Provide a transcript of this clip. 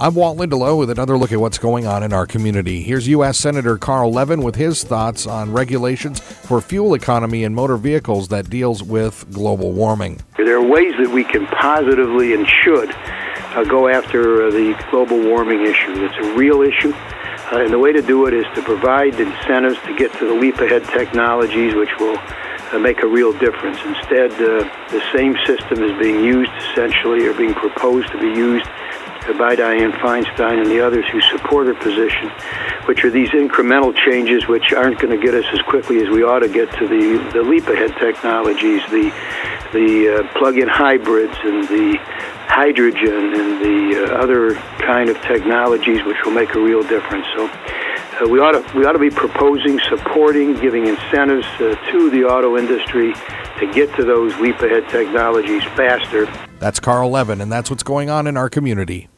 I'm Walt Lindelof with another look at what's going on in our community. Here's U.S. Senator Carl Levin with his thoughts on regulations for fuel economy in motor vehicles that deals with global warming. There are ways that we can positively and should go after the global warming issue. It's a real issue. And the way to do it is to provide incentives to get to the leap-ahead technologies which will make a real difference. Instead, the same system is being used essentially, or being proposed to be used by Dianne Feinstein and the others who support her position, which are these incremental changes which aren't going to get us as quickly as we ought to get to the leap-ahead technologies, the plug-in hybrids and the hydrogen and the other kind of technologies which will make a real difference. So we ought to be proposing, supporting, giving incentives to the auto industry to get to those leap-ahead technologies faster. That's Carl Levin, and that's what's going on in our community.